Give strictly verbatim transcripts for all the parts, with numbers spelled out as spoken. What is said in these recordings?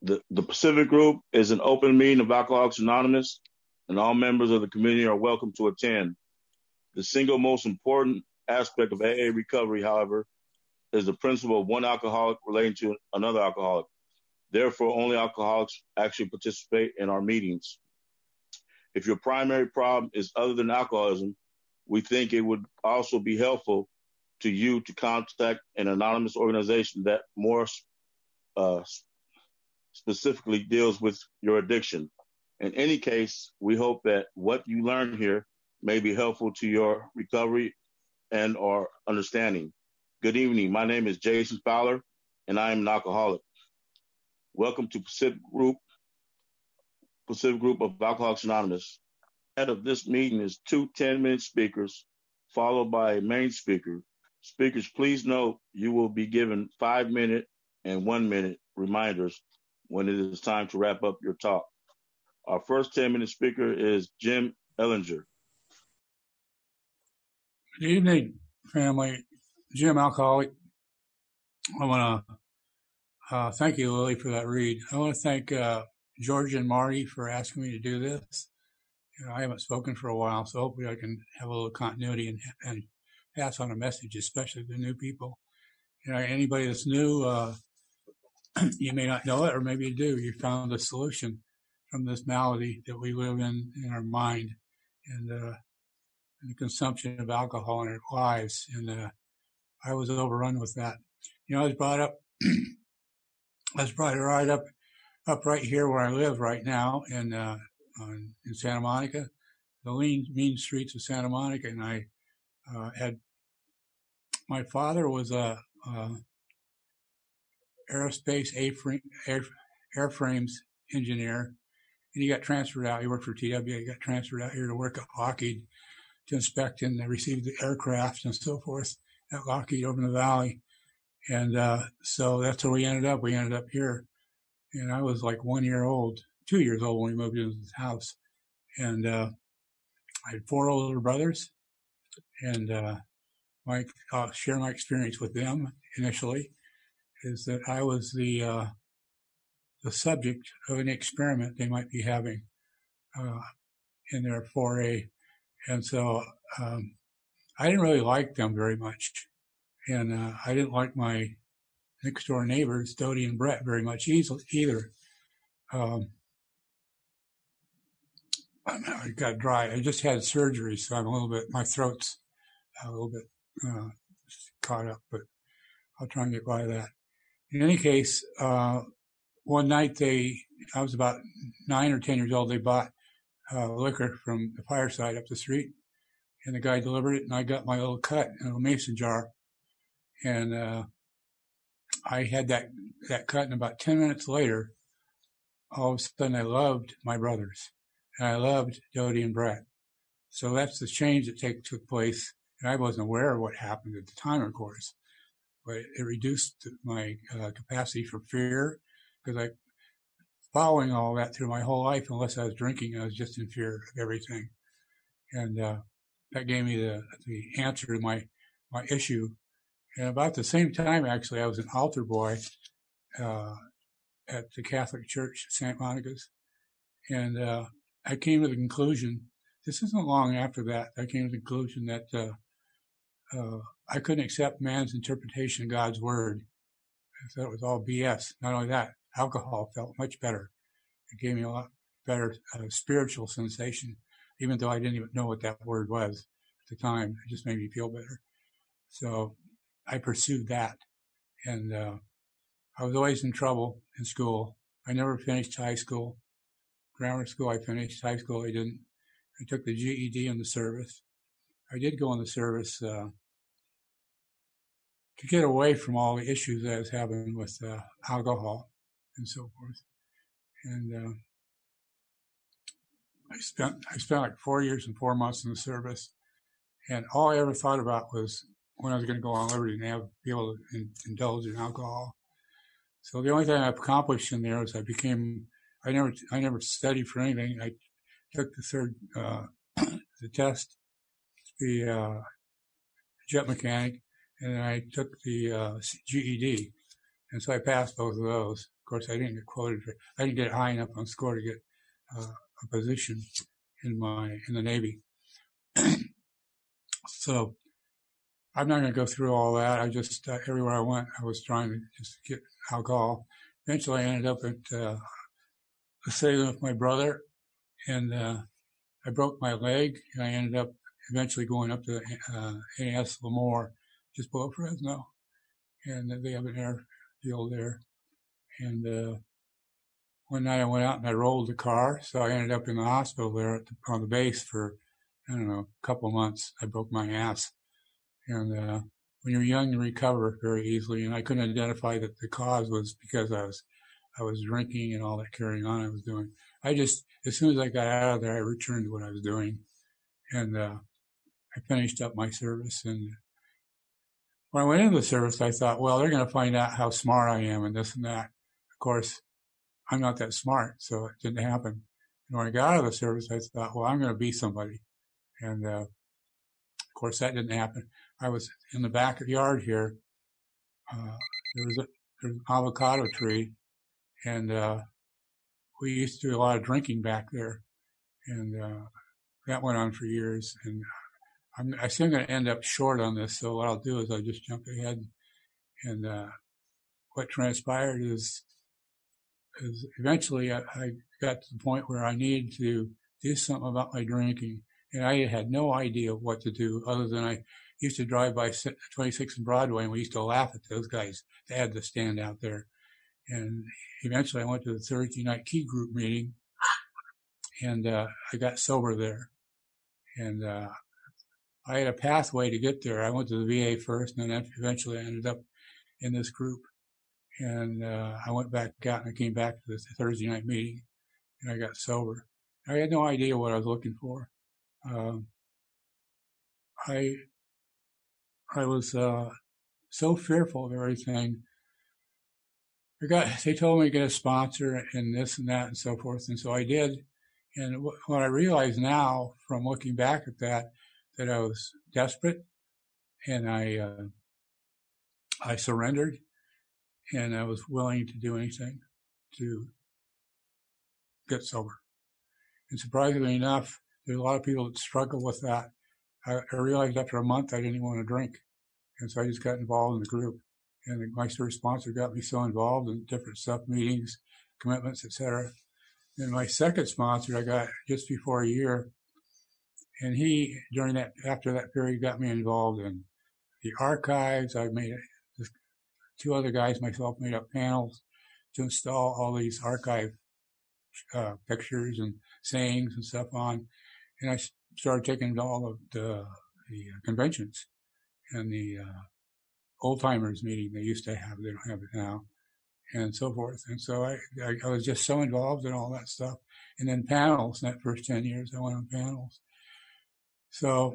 The, the Pacific Group is an open meeting of Alcoholics Anonymous, and all members of the community are welcome to attend. The single most important aspect of A A recovery, however, is the principle of one alcoholic relating to another alcoholic. Therefore, only alcoholics actually participate in our meetings. If your primary problem is other than alcoholism, we think it would also be helpful to you to contact an anonymous organization that more uh, specifically deals with your addiction. In any case, we hope that what you learn here may be helpful to your recovery and or understanding. Good evening. My name is Jason Fowler, and I am an alcoholic. Welcome to Pacific Group, Pacific Group of Alcoholics Anonymous. Head of this meeting is two ten-minute speakers, followed by a main speaker. Speakers, please note you will be given five-minute and one-minute reminders when it is time to wrap up your talk. Our first ten-minute speaker is Jim Ellinger. Good evening, family. Jim, alcoholic. I want to uh, thank you, Lily, for that read. I want to thank uh, George and Marty for asking me to do this. You know, I haven't spoken for a while, so hopefully I can have a little continuity and, and pass on a message, especially to new people. You know, anybody that's new, uh, you may not know it, or maybe you do. You found a solution from this malady that we live in in our mind, and, uh, and the consumption of alcohol in our lives. And uh, I was overrun with that. You know, I was brought up, I was brought right up, up right here where I live right now in, uh, on, in Santa Monica, the lean, mean streets of Santa Monica. And I uh, had, my father was a, a aerospace A-frame, air, airframes engineer, and he got transferred out. He worked for T W. He got transferred out here to work at Lockheed to inspect and receive the aircraft and so forth at Lockheed over in the valley. And uh, so that's where we ended up. We ended up here. And I was like one year old, two years old when we moved into this house. And uh, I had four older brothers. And uh, my, I'll share my experience with them initially, is that I was the uh, the subject of an experiment they might be having uh, in their four A. And so um, I didn't really like them very much. And uh, I didn't like my next door neighbors, Dodie and Brett, very much either. Um, I got dry. I just had surgery, so I'm a little bit, my throat's a little bit uh, caught up, but I'll try and get by that. In any case, uh, one night they, I was about nine or ten years old, they bought uh, liquor from the fireside up the street, and the guy delivered it, and I got my little cut in a mason jar. And uh, I had that, that cut, and about ten minutes later, all of a sudden I loved my brothers, and I loved Dodie and Brett. So that's the change that take, took place, and I wasn't aware of what happened at the time, of course. But it reduced my uh, capacity for fear, because I, following all that through my whole life, unless I was drinking, I was just in fear of everything. And uh, that gave me the, the answer to my, my issue. And about the same time, actually, I was an altar boy uh, at the Catholic Church, Saint Monica's. And uh, I came to the conclusion, this isn't long after that, I came to the conclusion that uh, uh, I couldn't accept man's interpretation of God's word. I thought it was all B S. Not only that, alcohol felt much better. It gave me a lot better uh, spiritual sensation, even though I didn't even know what that word was at the time. It just made me feel better. So I pursued that. And uh, I was always in trouble in school. I never finished high school. Grammar school I finished. High school I didn't. I took the G E D in the service. I did go in the service uh, to get away from all the issues that I was having with uh, alcohol and so forth. And uh, I spent I spent like four years and four months in the service, and all I ever thought about was when I was going to go on liberty and have, be able to in, indulge in alcohol. So the only thing I've accomplished in there is I became I never I never studied for anything. I took the third uh, the test, the uh, jet mechanic, and then I took the uh, G E D, and so I passed both of those. Of course, I didn't get quoted. For, I didn't get high enough on score to get uh, a position in my in the Navy. So I'm not going to go through all that. I just uh, everywhere I went, I was trying to just get alcohol. Eventually, I ended up at uh, sailing with my brother, and uh, I broke my leg, and I ended up eventually going up to uh, A S Lemoore, just below Fresno, and they have an airfield there. And uh, one night I went out and I rolled the car, so I ended up in the hospital there at the, on the base for, I don't know, a couple of months. I broke my ass. And uh, when you're young, you recover very easily, and I couldn't identify that the cause was because I was I was drinking and all that carrying on I was doing. I just, as soon as I got out of there, I returned to what I was doing. And uh, I finished up my service. And when I went into the service, I thought, well, they're going to find out how smart I am and this and that. Of course, I'm not that smart, so it didn't happen. And when I got out of the service, I thought, well, I'm going to be somebody. And uh, of course, that didn't happen. I was in the backyard here. Uh, there was a, there was an avocado tree. And uh, we used to do a lot of drinking back there, and uh, that went on for years. And I'm, I think I'm going to end up short on this, so what I'll do is I'll just jump ahead. And uh, what transpired is, is eventually I, I got to the point where I needed to do something about my drinking, and I had no idea what to do other than I used to drive by twenty-sixth and Broadway, and we used to laugh at those guys. They had to stand out there. And eventually I went to the Thursday night key group meeting, and uh, I got sober there. And uh, I had a pathway to get there. I went to the V A first, and then eventually I ended up in this group. And uh, I went back out, and I came back to the Thursday night meeting, and I got sober. I had no idea what I was looking for. Um, I I was uh, so fearful of everything. I got, they told me to get a sponsor and this and that and so forth. And so I did. And w- what I realize now from looking back at that, that I was desperate, and I, uh, I surrendered, and I was willing to do anything to get sober. And surprisingly enough, there's a lot of people that struggle with that. I, I realized after a month I didn't even want to drink. And so I just got involved in the group. And my first sponsor got me so involved in different stuff, meetings, commitments, et cetera. Then my second sponsor I got just before a year. And he, during that, after that period, got me involved in the archives. I made two other guys, myself, made up panels to install all these archive uh, pictures and sayings and stuff on. And I started taking all of the, the conventions and the uh, old timers meeting they used to have. They don't have it now, and so forth. And so I, I, I was just so involved in all that stuff. And then panels, in that first ten years, I went on panels. So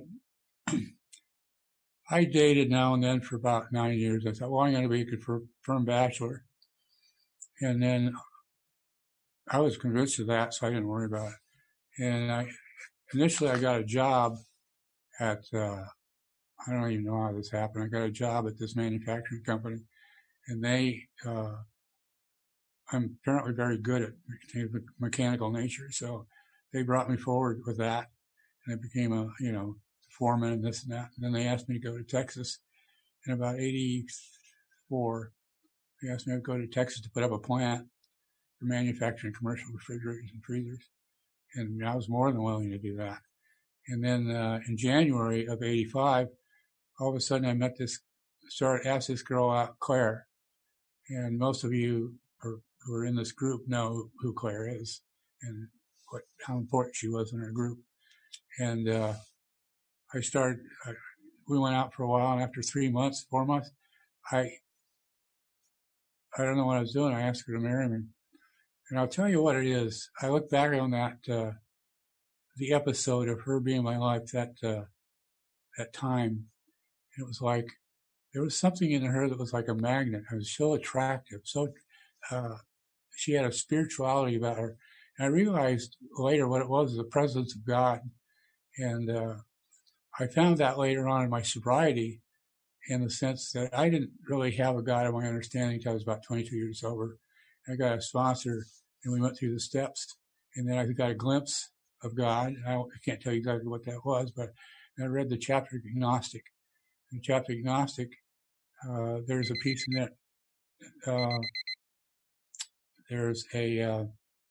I dated now and then for about nine years. I thought, well, I'm going to be a confirmed bachelor. And then I was convinced of that, so I didn't worry about it. And I, initially I got a job at, uh, I don't even know how this happened. I got a job at this manufacturing company, and they, uh, I'm apparently very good at mechanical nature. So they brought me forward with that, and I became a, you know, foreman and this and that. And then they asked me to go to Texas in about eighty-four. They asked me to go to Texas to put up a plant for manufacturing commercial refrigerators and freezers. And I was more than willing to do that. And then, uh, in January of eighty-five, all of a sudden I met this, started, asked this girl out, Claire. And most of you are, who are in this group know who Claire is and what, how important she was in our group. And, uh, I started, I, we went out for a while, and after three months, four months, I, I don't know what I was doing. I asked her to marry me. And I'll tell you what it is. I look back on that, uh, the episode of her being in my life, that, uh, that time. It was like, there was something in her that was like a magnet. I was so attractive. So, uh, she had a spirituality about her. And I realized later what it was, the presence of God. And, uh, I found that later on in my sobriety, in the sense that I didn't really have a God of my understanding until I was about twenty-two years sober. I got a sponsor, and we went through the steps. And then I got a glimpse of God. I, I can't tell you exactly what that was, but I read the chapter Gnostic. In chapter Gnostic, uh, there's a piece in it. Uh, there's a uh,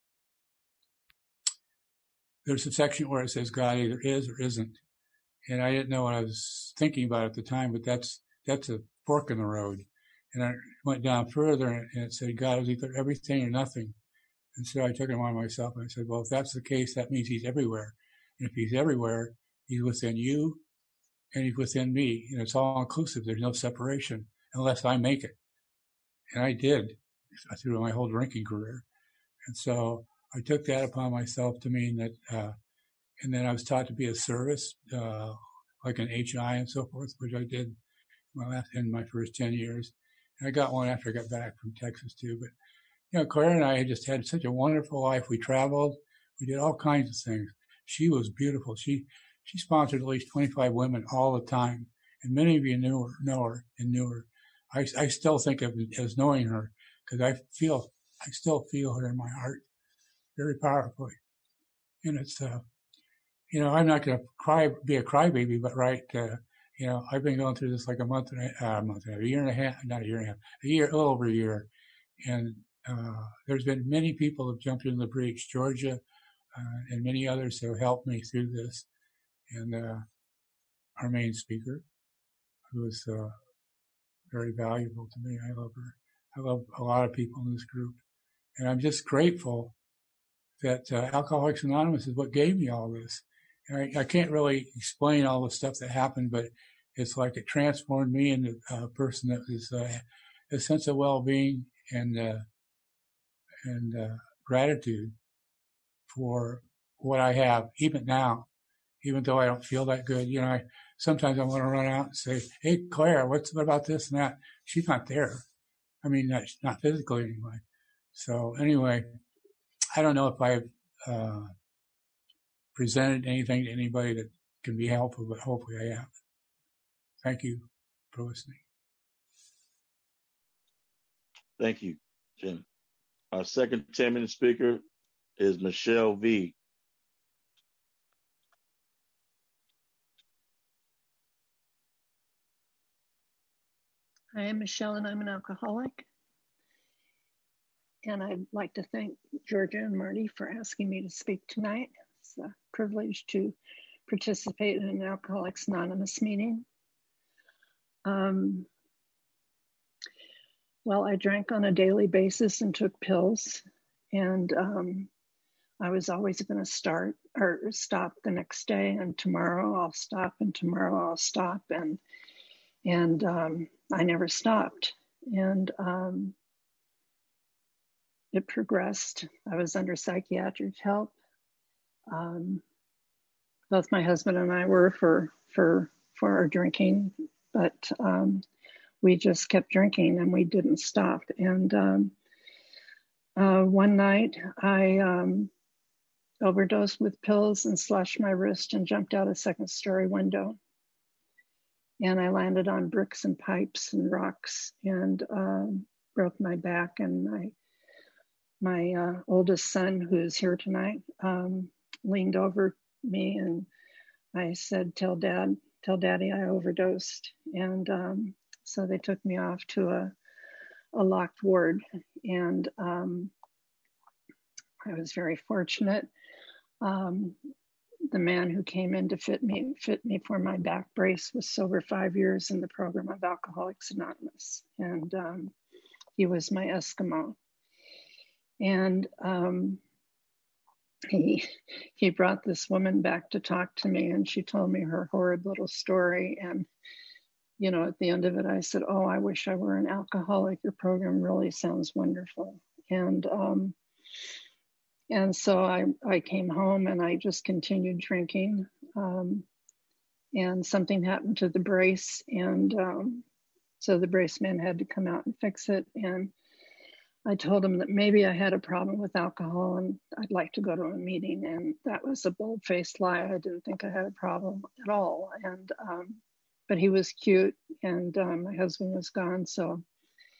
there's a section where it says God either is or isn't. And I didn't know what I was thinking about at the time, but that's that's a fork in the road. And I went down further, and it said God is either everything or nothing. And so I took it on myself, and I said, well, if that's the case, that means he's everywhere. And if he's everywhere, he's within you, and he's within me. And it's all inclusive. There's no separation unless I make it. And I did through my whole drinking career. And so I took that upon myself to mean that, uh, and then I was taught to be a service, uh, like an H I and so forth, which I did my last, in my first ten years. And I got one after I got back from Texas too. But, you know, Claire and I had just had such a wonderful life. We traveled. We did all kinds of things. She was beautiful. She, she sponsored at least twenty-five women all the time. And many of you knew her, know her and knew her. I, I still think of it as knowing her because I feel, I still feel her in my heart very powerfully. And it's, uh, you know, I'm not going to cry, be a crybaby, but right, uh, you know, I've been going through this like a month and a, uh, a month, and a year and a half, not a year and a half, a year, a little over a year. And, uh, there's been many people who have jumped in the breach, Georgia, uh, and many others have helped me through this. And, uh, our main speaker, who is, uh, very valuable to me. I love her. I love a lot of people in this group. And I'm just grateful that uh, Alcoholics Anonymous is what gave me all this. And I, I can't really explain all the stuff that happened, but it's like it transformed me into a person that is uh, a sense of well-being and uh, and uh, gratitude for what I have, even now, even though I don't feel that good. You know, I sometimes I want to run out and say, "Hey, Claire, what's what about this and that?" She's not there. I mean, not, not physically anyway. So anyway, I don't know if I've uh, presented anything to anybody that can be helpful, but hopefully I have. Thank you for listening. Thank you, Jim. Our second ten-minute speaker is Michelle V. I am Michelle, and I'm an alcoholic. And I'd like to thank Georgia and Marty for asking me to speak tonight. It's a privilege to participate in an Alcoholics Anonymous meeting. Um, well, I drank on a daily basis and took pills, and um, I was always going to start or stop the next day, and tomorrow I'll stop, and tomorrow I'll stop, and and um, I never stopped. And um, it progressed. I was under psychiatric help. Um, both my husband and I were for for for our drinking, but um, we just kept drinking and we didn't stop. And um, uh, one night I um, overdosed with pills and slashed my wrist and jumped out a second story window. And I landed on bricks and pipes and rocks and um, broke my back. And my my uh, oldest son, who's here tonight, um, leaned over me and I said, "Tell Dad, tell Daddy I overdosed." And um, so they took me off to a, a locked ward. And um, I was very fortunate. Um, the man who came in to fit me, fit me for my back brace was sober five years in the program of Alcoholics Anonymous. And um, he was my Eskimo. And um, he he brought this woman back to talk to me, and she told me her horrid little story. And, you know, at the end of it, I said, "Oh, I wish I were an alcoholic. Your program really sounds wonderful." And um, and so I, I came home and I just continued drinking. Um, and something happened to the brace. And um, so the brace man had to come out and fix it. And I told him that maybe I had a problem with alcohol and I'd like to go to a meeting. And that was a bold-faced lie. I didn't think I had a problem at all. And um, but he was cute, and um, my husband was gone. So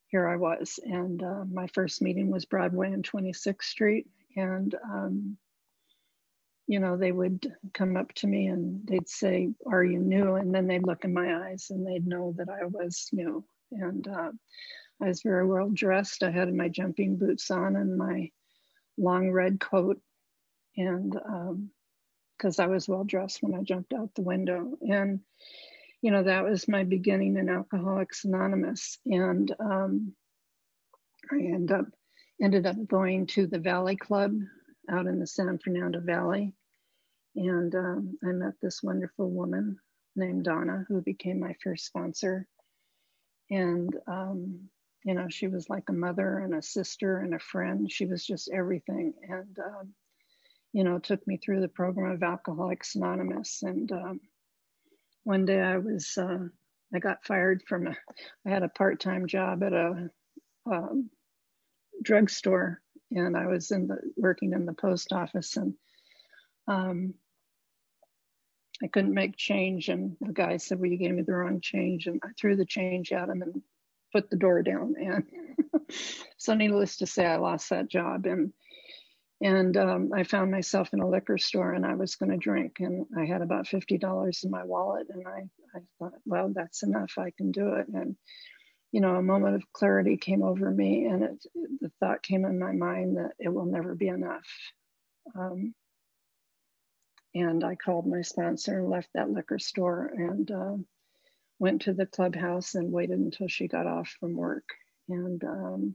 here I was. And uh, my first meeting was Broadway and twenty-sixth Street. And, um, you know, they would come up to me and they'd say, "Are you new?" And then they'd look in my eyes and they'd know that I was new. And uh, I was very well dressed. I had my jumping boots on and my long red coat. And because um, I was well dressed when I jumped out the window. And, you know, that was my beginning in Alcoholics Anonymous. And um, I end up, ended up going to the Valley Club out in the San Fernando Valley. And um, I met this wonderful woman named Donna, who became my first sponsor. And, um, you know, she was like a mother and a sister and a friend. She was just everything. And, um, you know, took me through the program of Alcoholics Anonymous. And um, one day I was, uh, I got fired from a, I had a part-time job at a um, drugstore, and I was in the, working in the post office, and um, I couldn't make change. And the guy said, "Well, you gave me the wrong change." And I threw the change at him and put the door down. And so needless to say, I lost that job. And And um, I found myself in a liquor store, and I was going to drink, and I had about fifty dollars in my wallet. And I, I thought, well, that's enough. I can do it. And, you know, a moment of clarity came over me, and it, the thought came in my mind that it will never be enough. Um, and I called my sponsor and left that liquor store and uh, went to the clubhouse and waited until she got off from work. And um,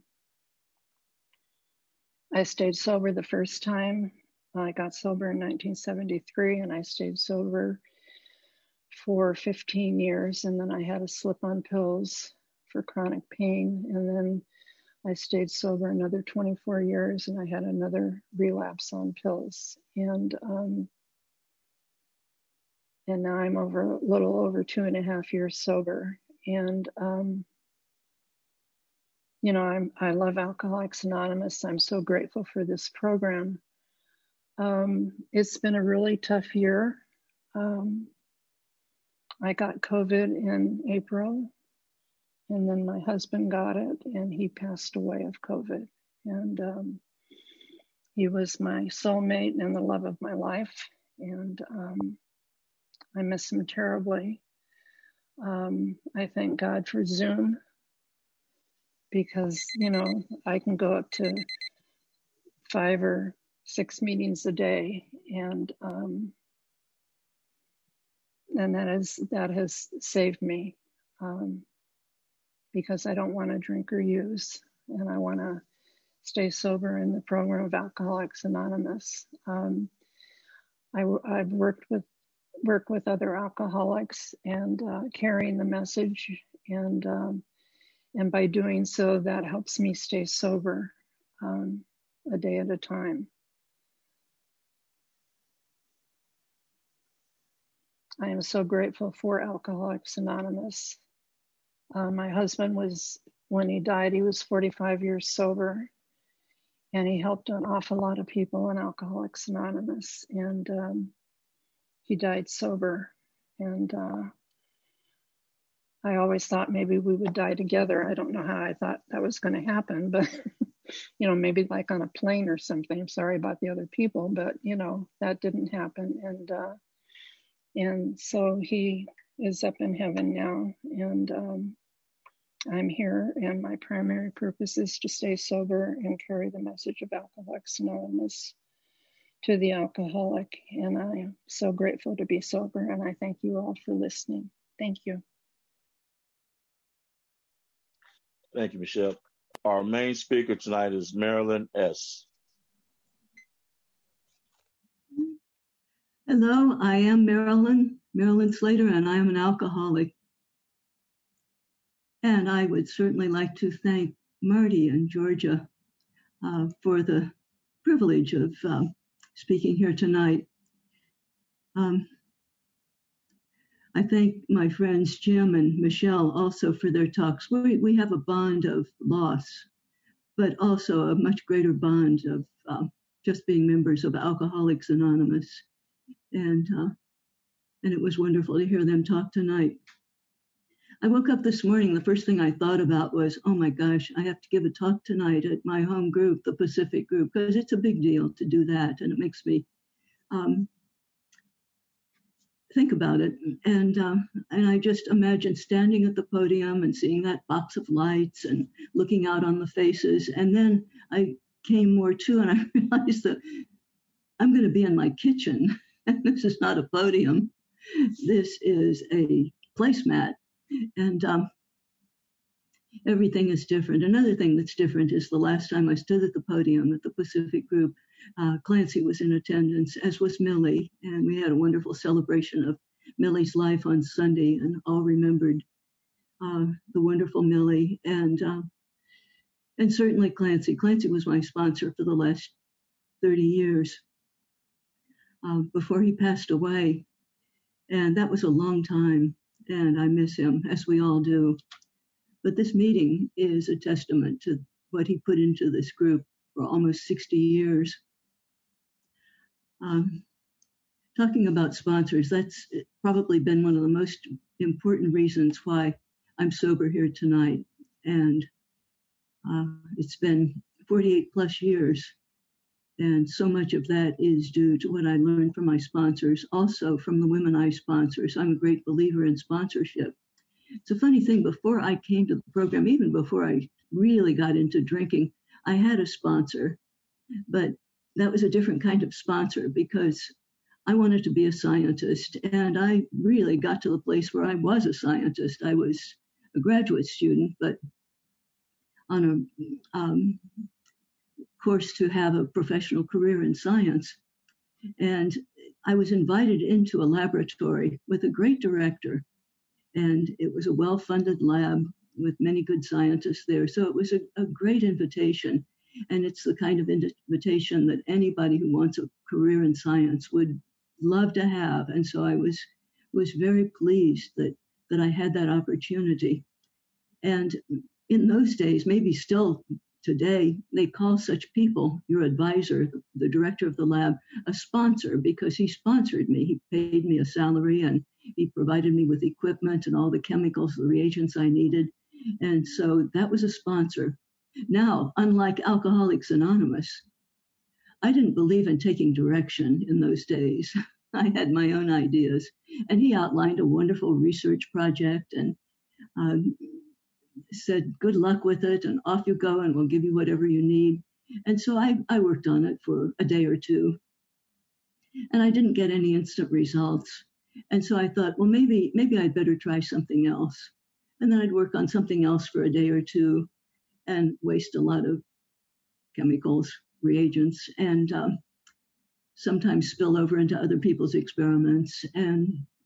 I stayed sober the first time. I got sober in nineteen seventy-three, and I stayed sober for fifteen years. And then I had a slip on pills for chronic pain. And then I stayed sober another twenty-four years, and I had another relapse on pills. And um, and now I'm over a little over two and a half years sober. And um, you know, I'm, I love Alcoholics Anonymous. I'm so grateful for this program. Um, it's been a really tough year. Um, I got COVID in April, and then my husband got it, and he passed away of COVID. And um, he was my soulmate and the love of my life. And um, I miss him terribly. Um, I thank God for Zoom, because, you know, I can go up to five or six meetings a day, and um, and that is that has saved me, um, because I don't want to drink or use, and I want to stay sober in the program of Alcoholics Anonymous. Um, I, I've worked with work with other alcoholics and uh, carrying the message, and um, And by doing so, that helps me stay sober um, a day at a time. I am so grateful for Alcoholics Anonymous. Uh, my husband was, when he died, he was forty-five years sober, and he helped an awful lot of people in Alcoholics Anonymous. And um, he died sober. And uh, I always thought maybe we would die together. I don't know how I thought that was going to happen, but, you know, maybe like on a plane or something. I'm sorry about the other people, but, you know, that didn't happen. And, uh, and so he is up in heaven now, and um, I'm here, and my primary purpose is to stay sober and carry the message of Alcoholics Anonymous to the alcoholic. And I am so grateful to be sober, and I thank you all for listening. Thank you. Thank you, Michelle. Our main speaker tonight is Marilyn S. Hello, I am Marilyn, Marilyn Slater, and I am an alcoholic. And I would certainly like to thank Marty and Georgia uh, for the privilege of uh, speaking here tonight. Um, I thank my friends Jim and Michelle also for their talks. We, we have a bond of loss, but also a much greater bond of uh, just being members of Alcoholics Anonymous. And, uh, and it was wonderful to hear them talk tonight. I woke up this morning, the first thing I thought about was, oh my gosh, I have to give a talk tonight at my home group, the Pacific group, because it's a big deal to do that. And it makes me um, think about it. And, uh, and I just imagine standing at the podium and seeing that box of lights and looking out on the faces. And then I came more to, and I realized that I'm going to be in my kitchen. And this is not a podium. This is a placemat. And um, everything is different. Another thing that's different is the last time I stood at the podium at the Pacific group, uh, Clancy was in attendance, as was Millie, and we had a wonderful celebration of Millie's life on Sunday, and all remembered uh, the wonderful Millie, and uh, and certainly Clancy. Clancy was my sponsor for the last thirty years uh, before he passed away, and that was a long time. And I miss him, as we all do. But this meeting is a testament to what he put into this group for almost sixty years. Um, talking about sponsors, that's probably been one of the most important reasons why I'm sober here tonight. And uh, it's been forty-eight plus years. And so much of that is due to what I learned from my sponsors, also from the women I sponsor. So I'm a great believer in sponsorship. It's a funny thing, before I came to the program, even before I really got into drinking, I had a sponsor, but that was a different kind of sponsor because I wanted to be a scientist, and I really got to the place where I was a scientist. I was a graduate student, but on a um, course to have a professional career in science. And I was invited into a laboratory with a great director, and it was a well-funded lab with many good scientists there. So it was a, a great invitation, and it's the kind of invitation that anybody who wants a career in science would love to have. And so I was was very pleased that that I had that opportunity. And in those days, maybe still today, they call such people, your advisor, the director of the lab, a sponsor, because he sponsored me. He paid me a salary, and he provided me with equipment and all the chemicals, the reagents I needed. And so that was a sponsor. Now, unlike Alcoholics Anonymous, I didn't believe in taking direction in those days. I had my own ideas. And he outlined a wonderful research project and um, said, good luck with it, and off you go, and we'll give you whatever you need. And so I, I worked on it for a day or two. And I didn't get any instant results. And so I thought, well, maybe maybe I'd better try something else. And then I'd work on something else for a day or two and waste a lot of chemicals, reagents, and um, sometimes spill over into other people's experiments. And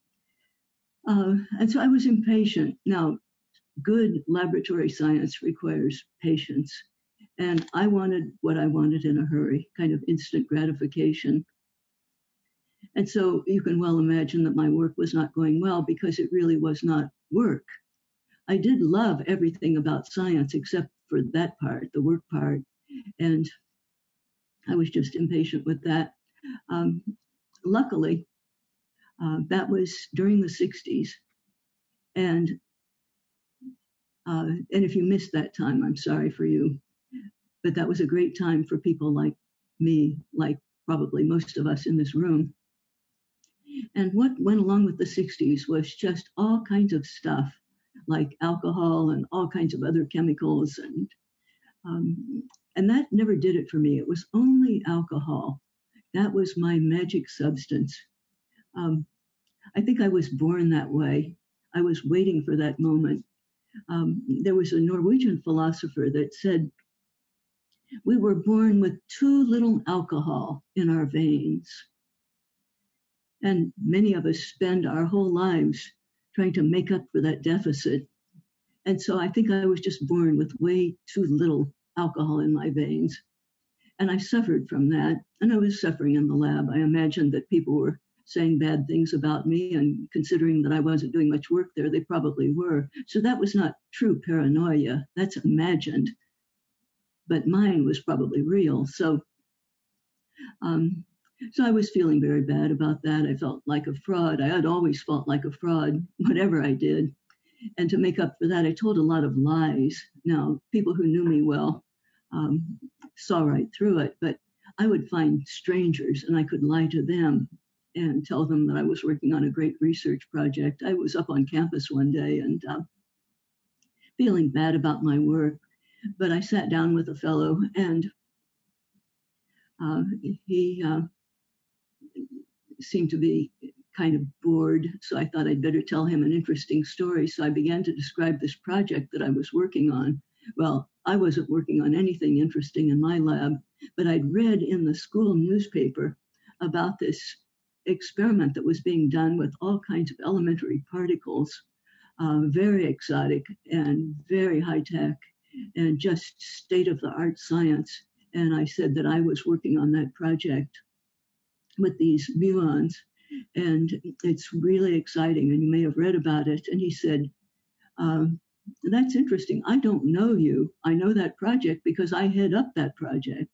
uh, and so I was impatient. Now, good laboratory science requires patience. And I wanted what I wanted in a hurry, kind of instant gratification. And so you can well imagine that my work was not going well because it really was not work. I did love everything about science except for that part, the work part. And I was just impatient with that. Um, luckily, uh, that was during the sixties. And Uh, and if you missed that time, I'm sorry for you. But that was a great time for people like me, like probably most of us in this room. And what went along with the sixties was just all kinds of stuff, like alcohol and all kinds of other chemicals. And, um, and that never did it for me. It was only alcohol. That was my magic substance. Um, I think I was born that way. I was waiting for that moment. Um, there was a Norwegian philosopher that said, we were born with too little alcohol in our veins. And many of us spend our whole lives trying to make up for that deficit. And so I think I was just born with way too little alcohol in my veins. And I suffered from that. And I was suffering in the lab. I imagined that people were saying bad things about me, and considering that I wasn't doing much work there, they probably were. So that was not true paranoia. That's imagined. But mine was probably real. So, um, so I was feeling very bad about that. I felt like a fraud. I had always felt like a fraud, whatever I did. And to make up for that, I told a lot of lies. Now, people who knew me well um, saw right through it, but I would find strangers and I could lie to them and tell them that I was working on a great research project. I was up on campus one day and uh, feeling bad about my work, but I sat down with a fellow and uh, he uh, seemed to be kind of bored, so I thought I'd better tell him an interesting story. So I began to describe this project that I was working on. Well, I wasn't working on anything interesting in my lab, but I'd read in the school newspaper about this experiment that was being done with all kinds of elementary particles, uh, very exotic and very high tech and just state-of-the-art science. And I said that I was working on that project with these muons, and it's really exciting, and you may have read about it. And he said, um, that's interesting. I don't know you. I know that project because I head up that project.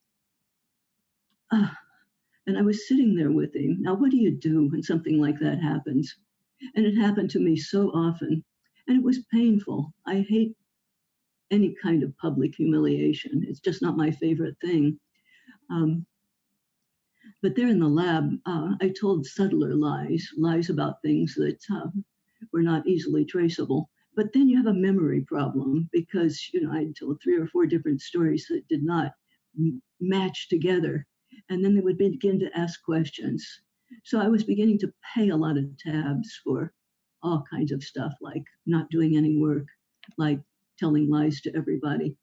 Uh, and I was sitting there with him. Now, what do you do when something like that happens? And it happened to me so often, and it was painful. I hate any kind of public humiliation. It's just not my favorite thing. Um, But there in the lab, uh, I told subtler lies, lies about things that uh, were not easily traceable. But then you have a memory problem because, you know, I told three or four different stories that did not m- match together. And then they would begin to ask questions. So I was beginning to pay a lot of tabs for all kinds of stuff, like not doing any work, like telling lies to everybody.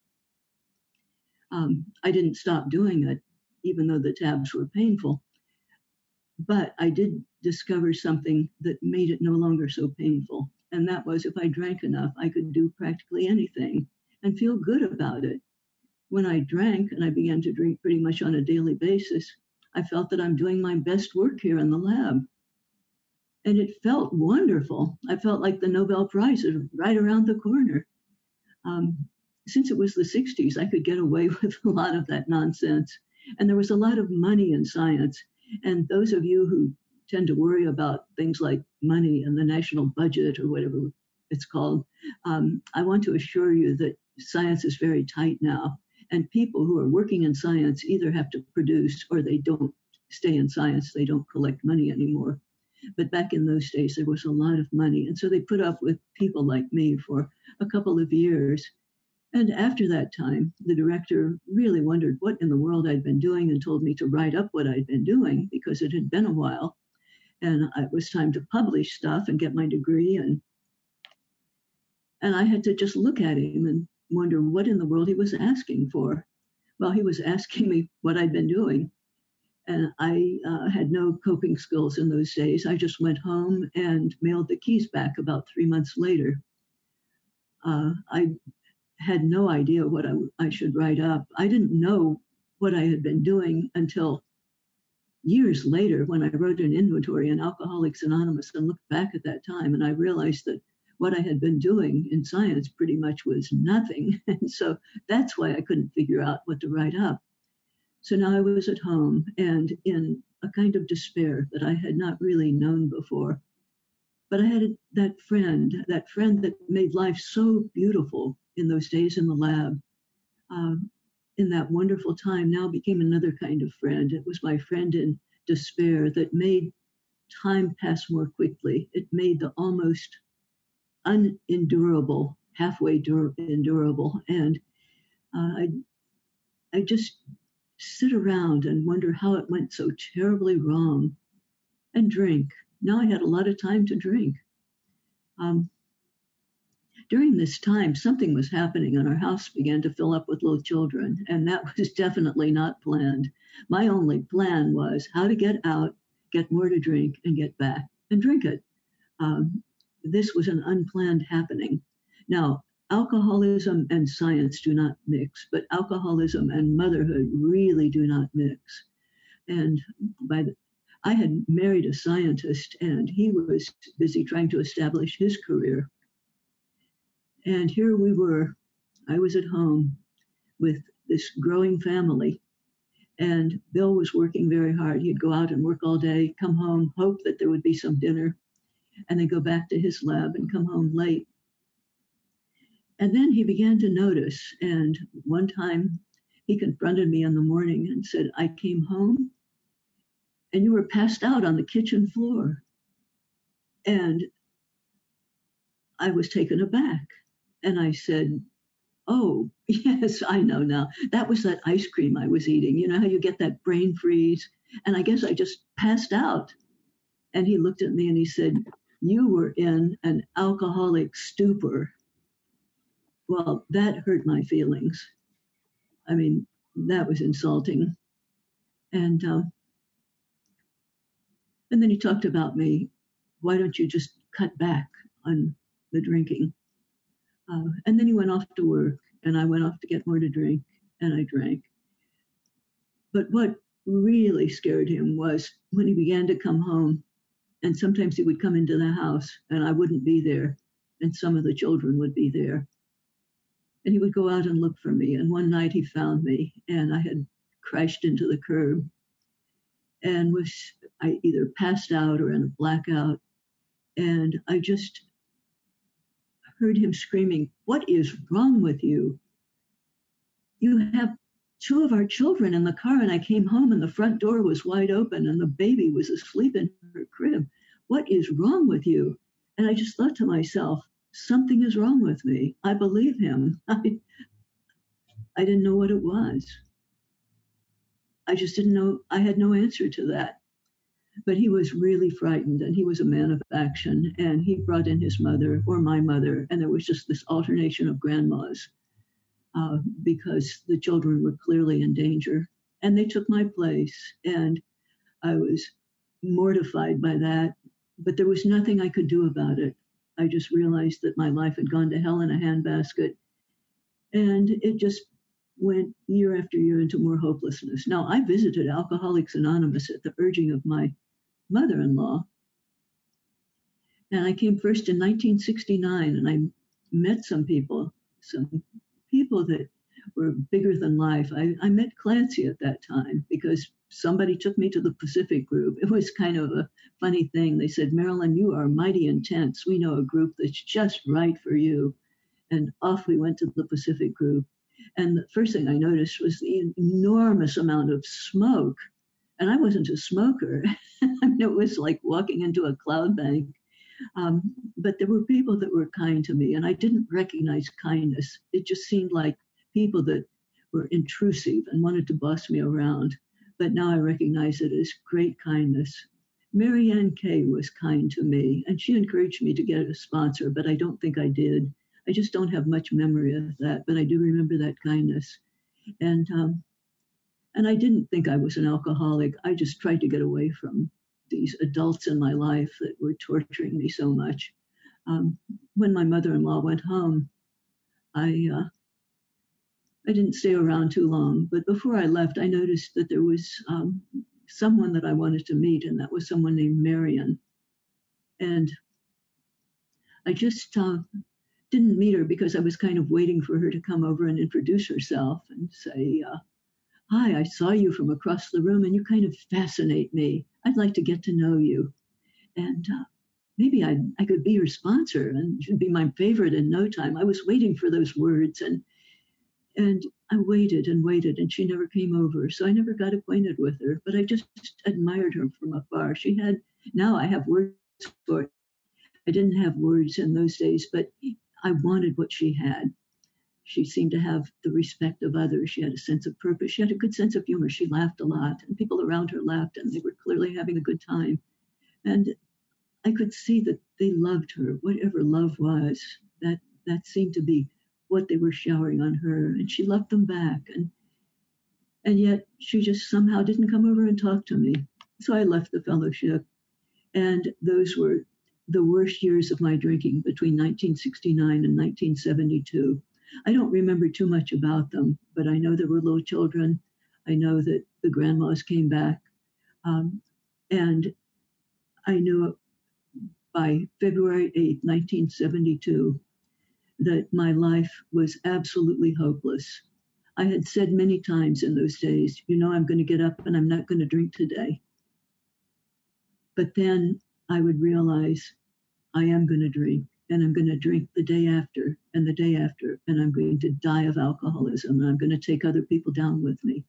Um, I didn't stop doing it, even though the tabs were painful. But I did discover something that made it no longer so painful. And that was if I drank enough, I could do practically anything and feel good about it. When I drank, and I began to drink pretty much on a daily basis, I felt that I'm doing my best work here in the lab. And it felt wonderful. I felt like the Nobel Prize is right around the corner. Um, since it was the sixties, I could get away with a lot of that nonsense. And there was a lot of money in science. And those of you who tend to worry about things like money and the national budget or whatever it's called, um, I want to assure you that science is very tight now. And people who are working in science either have to produce or they don't stay in science. They don't collect money anymore. But back in those days, there was a lot of money. And so they put up with people like me for a couple of years. And after that time, the director really wondered what in the world I'd been doing and told me to write up what I'd been doing because it had been a while. And it was time to publish stuff and get my degree. And, and I had to just look at him and wonder what in the world he was asking for. Well, he was asking me what I'd been doing. And I uh, had no coping skills in those days. I just went home and mailed the keys back about three months later. Uh, I had no idea what I, I should write up. I didn't know what I had been doing until years later when I wrote an inventory in Alcoholics Anonymous and looked back at that time, and I realized that what I had been doing in science pretty much was nothing. And so that's why I couldn't figure out what to write up. So now I was at home and in a kind of despair that I had not really known before. But I had that friend, that friend that made life so beautiful in those days in the lab, um, in that wonderful time, now became another kind of friend. It was my friend in despair that made time pass more quickly. It made the almost unendurable halfway dur- endurable. And uh, I, I just sit around and wonder how it went so terribly wrong and drink. Now I had a lot of time to drink. Um, During this time, something was happening and our house began to fill up with little children, and that was definitely not planned. My only plan was how to get out, get more to drink, and get back and drink it. Um, this was an unplanned happening. Now, alcoholism and science do not mix, but alcoholism and motherhood really do not mix. And by the, I had married a scientist, and he was busy trying to establish his career. And here we were, I was at home with this growing family, and Bill was working very hard. He'd go out and work all day, come home, hope that there would be some dinner, and then go back to his lab and come home late. And then he began to notice. And one time he confronted me in the morning and said, I came home and you were passed out on the kitchen floor. And I was taken aback. And I said, oh, yes, I know now. That was that ice cream I was eating. You know how you get that brain freeze? And I guess I just passed out. And he looked at me and he said, you were in an alcoholic stupor. Well, that hurt my feelings. I mean, that was insulting. And um, and then he talked about me. Why don't you just cut back on the drinking? Uh, and then he went off to work, and I went off to get more to drink, and I drank. But what really scared him was when he began to come home, and sometimes he would come into the house, and I wouldn't be there, and some of the children would be there. And he would go out and look for me. And one night he found me, and I had crashed into the curb and was I either passed out or in a blackout. And I just heard him screaming, what is wrong with you? You have two of our children in the car, and I came home and the front door was wide open and the baby was asleep in her crib. What is wrong with you? And I just thought to myself, something is wrong with me. I believe him. I, I didn't know what it was. I just didn't know. I had no answer to that. But he was really frightened, and he was a man of action, and he brought in his mother or my mother, and there was just this alternation of grandmas uh, because the children were clearly in danger. And they took my place, and I was mortified by that, but there was nothing I could do about it. I just realized that my life had gone to hell in a handbasket, and it just went year after year into more hopelessness. Now, I visited Alcoholics Anonymous at the urging of my mother-in-law, and I came first in nineteen sixty-nine, and I met some people, some people that were bigger than life. I, I met Clancy at that time because somebody took me to the Pacific group. It was kind of a funny thing. They said, Marilyn, you are mighty intense. We know a group that's just right for you. And off we went to the Pacific group. And the first thing I noticed was the enormous amount of smoke. And I wasn't a smoker. I mean, it was like walking into a cloud bank. Um, but there were people that were kind to me, and I didn't recognize kindness. It just seemed like people that were intrusive and wanted to boss me around. But now I recognize it as great kindness. Mary Ann Kay was kind to me, and she encouraged me to get a sponsor, but I don't think I did. I just don't have much memory of that, but I do remember that kindness. And um, and I didn't think I was an alcoholic. I just tried to get away from these adults in my life that were torturing me so much. Um, when my mother-in-law went home, I uh, I didn't stay around too long, but before I left, I noticed that there was um, someone that I wanted to meet, and that was someone named Marion. And I just uh, didn't meet her because I was kind of waiting for her to come over and introduce herself and say, uh, hi, I saw you from across the room and you kind of fascinate me. I'd like to get to know you. And uh, maybe I, I could be your sponsor and you'd be my favorite in no time. I was waiting for those words, and and I waited and waited, and she never came over. So I never got acquainted with her, but I just admired her from afar. She had, now I have words for it. I didn't have words in those days, but I wanted what she had. She seemed to have the respect of others. She had a sense of purpose. She had a good sense of humor. She laughed a lot, and people around her laughed, and they were clearly having a good time. And I could see that they loved her, whatever love was. That that seemed to be what they were showering on her, and she loved them back. And and yet she just somehow didn't come over and talk to me. So I left the fellowship, and those were the worst years of my drinking, between nineteen sixty-nine and nineteen seventy-two. I don't remember too much about them, but I know there were little children. I know that the grandmas came back. Um, and I knew by February eighth, nineteen seventy-two, that my life was absolutely hopeless. I had said many times in those days, you know, I'm going to get up and I'm not going to drink today. But then I would realize I am going to drink, and I'm going to drink the day after and the day after, and I'm going to die of alcoholism, and I'm going to take other people down with me.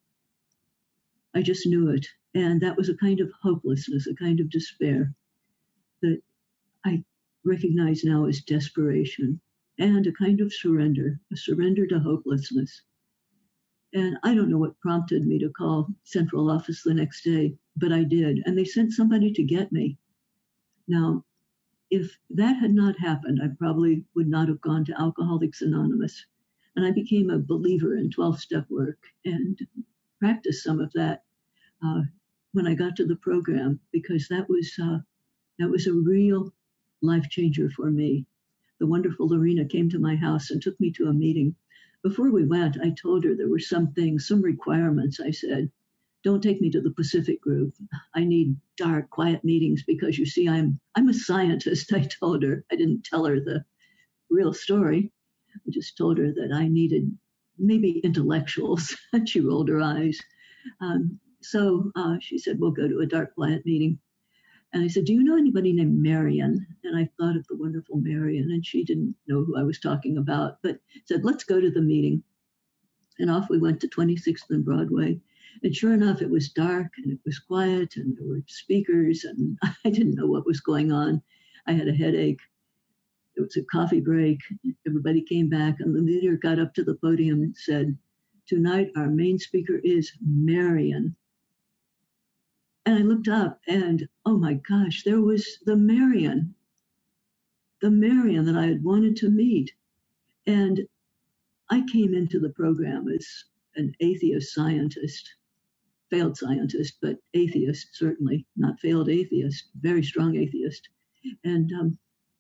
I just knew it. And that was a kind of hopelessness, a kind of despair that I recognize now as desperation and a kind of surrender, a surrender to hopelessness. And I don't know what prompted me to call central office the next day, but I did. And they sent somebody to get me. Now, if that had not happened, I probably would not have gone to Alcoholics Anonymous. And I became a believer in twelve-step work and practiced some of that uh, when I got to the program, because that was uh, that was a real life changer for me. The wonderful Lorena came to my house and took me to a meeting. Before we went, I told her there were some things, some requirements. I said, don't take me to the Pacific group. I need dark, quiet meetings because, you see, I'm I'm a scientist, I told her. I didn't tell her the real story. I just told her that I needed maybe intellectuals. And she rolled her eyes. Um, so uh, she said, we'll go to a dark, quiet meeting. And I said, do you know anybody named Marion? And I thought of the wonderful Marion, and she didn't know who I was talking about, but said, let's go to the meeting. And off we went to twenty-sixth and Broadway. And sure enough, it was dark and it was quiet and there were speakers and I didn't know what was going on. I had a headache. It was a coffee break. Everybody came back and the leader got up to the podium and said, tonight our main speaker is Marion. And I looked up and, oh my gosh, there was the Marion, the Marion that I had wanted to meet. And I came into the program as an atheist scientist, failed scientist, but atheist, certainly, not failed atheist, very strong atheist. And um,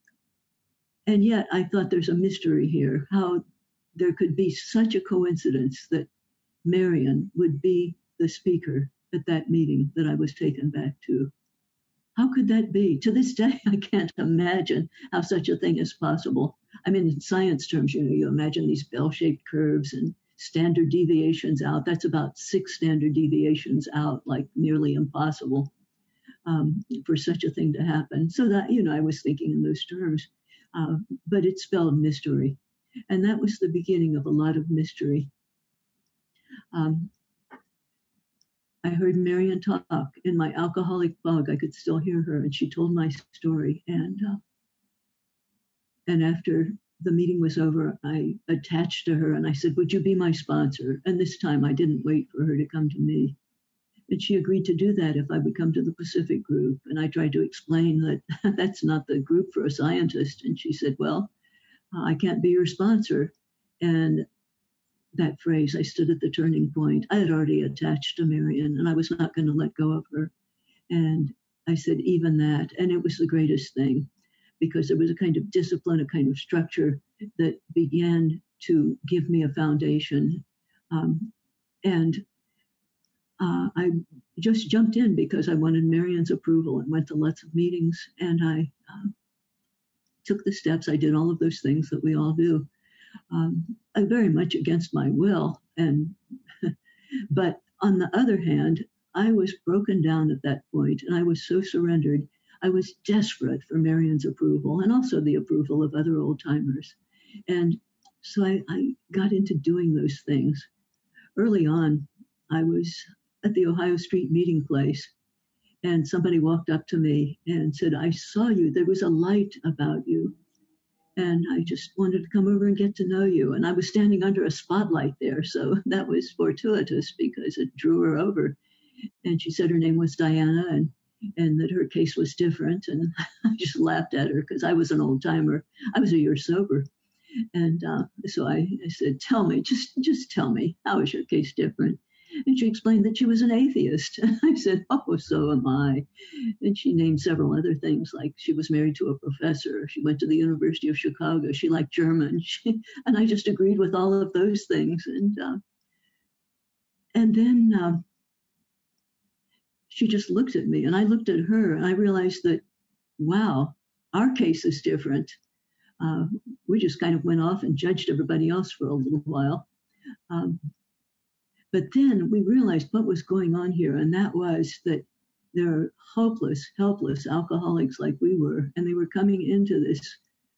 and yet I thought there's a mystery here, how there could be such a coincidence that Marion would be the speaker at that meeting that I was taken back to. How could that be? To this day, I can't imagine how such a thing is possible. I mean, in science terms, you know, you imagine these bell-shaped curves and standard deviations out. That's about six standard deviations out, like nearly impossible um, for such a thing to happen. So that, you know, I was thinking in those terms, uh, but it spelled mystery. And that was the beginning of a lot of mystery. Um, I heard Marion talk in my alcoholic bug. I could still hear her, and she told my story. And uh, and after the meeting was over, I attached to her and I said, would you be my sponsor? And this time I didn't wait for her to come to me. And she agreed to do that if I would come to the Pacific group. And I tried to explain that that's not the group for a scientist. And she said, well, I can't be your sponsor. And that phrase, I stood at the turning point. I had already attached to Marion and I was not going to let go of her. And I said, even that. And it was the greatest thing, because there was a kind of discipline, a kind of structure that began to give me a foundation. Um, and uh, I just jumped in because I wanted Marion's approval and went to lots of meetings. And I uh, took the steps. I did all of those things that we all do. Um, very much against my will. And but on the other hand, I was broken down at that point, and I was so surrendered. I was desperate for Marion's approval and also the approval of other old timers. And so I, I got into doing those things. Early on, I was at the Ohio Street meeting place, and somebody walked up to me and said, I saw you. There was a light about you. And I just wanted to come over and get to know you. And I was standing under a spotlight there, so that was fortuitous because it drew her over. And she said her name was Diana and, and that her case was different. And I just laughed at her because I was an old timer. I was a year sober. And uh, so I, I said, tell me, just, just tell me, how is your case different? And she explained that she was an atheist. And I said, oh, so am I. And she named several other things, like she was married to a professor. She went to the University of Chicago. She liked German. She, and I just agreed with all of those things. And uh, and then uh, she just looked at me, and I looked at her, and I realized that, wow, our case is different. Uh, we just kind of went off and judged everybody else for a little while. Um, But then we realized what was going on here, and that was that there are hopeless, helpless alcoholics like we were, and they were coming into this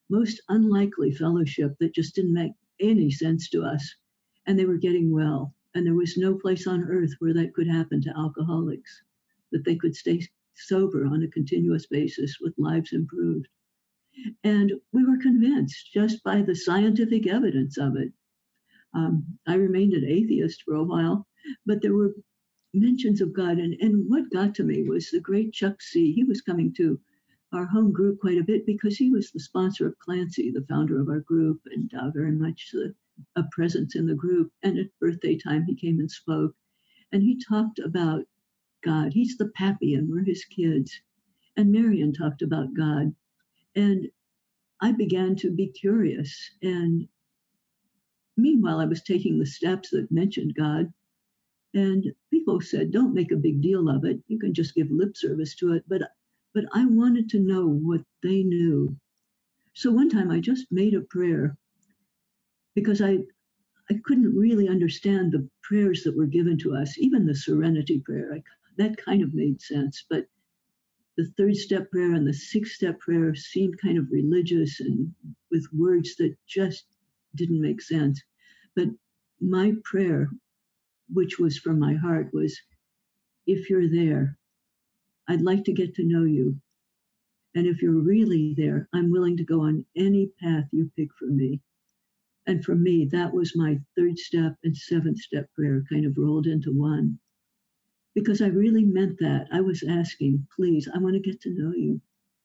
most unlikely fellowship that just didn't make any sense to us. And they were getting well. And there was no place on earth where that could happen to alcoholics, that they could stay sober on a continuous basis with lives improved. And we were convinced just by the scientific evidence of it. Um, I remained an atheist for a while, but there were mentions of God. And, and what got to me was the great Chuck C. He was coming to our home group quite a bit because he was the sponsor of Clancy, the founder of our group, and uh, very much the, a presence in the group. And at birthday time, he came and spoke. And he talked about God. He's the pappy, and we're his kids. And Marion talked about God. And I began to be curious. And meanwhile, I was taking the steps that mentioned God. And people said, don't make a big deal of it. You can just give lip service to it. But, but I wanted to know what they knew. So one time I just made a prayer because I, I couldn't really understand the prayers that were given to us, even the serenity prayer. I, that kind of made sense. But the third step prayer and the sixth step prayer seemed kind of religious and with words that just didn't make sense. But my prayer, which was from my heart, was, if you're there, I'd like to get to know you. And if you're really there, I'm willing to go on any path you pick for me. And for me, that was my third step and seventh step prayer kind of rolled into one. Because I really meant that. I was asking, please, I want to get to know you.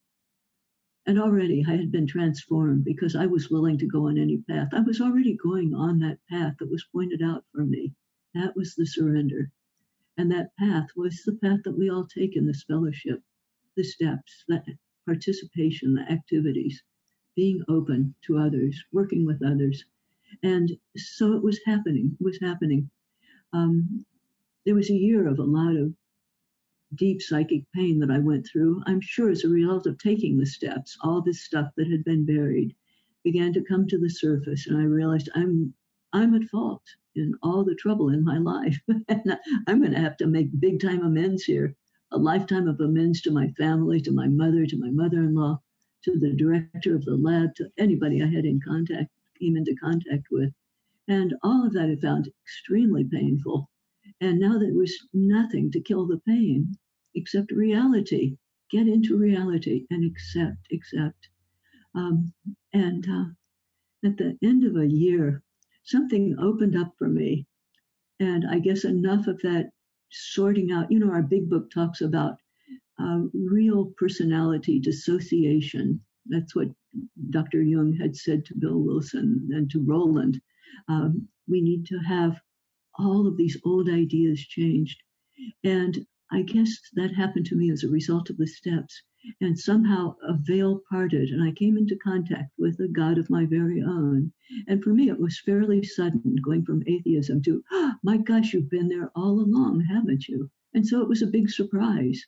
And already I had been transformed because I was willing to go on any path. I was already going on that path that was pointed out for me. That was the surrender. And that path was the path that we all take in this fellowship, the steps, the participation, the activities, being open to others, working with others. And so it was happening, it was happening. Um, there was a year of a lot of deep psychic pain that I went through. I'm sure as a result of taking the steps, all this stuff that had been buried began to come to the surface. And I realized I'm I'm at fault in all the trouble in my life. And I'm going to have to make big time amends here, a lifetime of amends to my family, to my mother, to my mother-in-law, to the director of the lab, to anybody I had in contact, came into contact with. And all of that I found extremely painful. And now there was nothing to kill the pain except reality. Get into reality and accept, accept. Um, and uh, at the end of a year, something opened up for me. And I guess enough of that sorting out, you know, our big book talks about uh, real personality dissociation. That's what Doctor Jung had said to Bill Wilson and to Roland. Um, we need to have all of these old ideas changed. And I guess that happened to me as a result of the steps. And somehow a veil parted, and I came into contact with a God of my very own. And for me, it was fairly sudden, going from atheism to, oh, my gosh, you've been there all along, haven't you? And so it was a big surprise.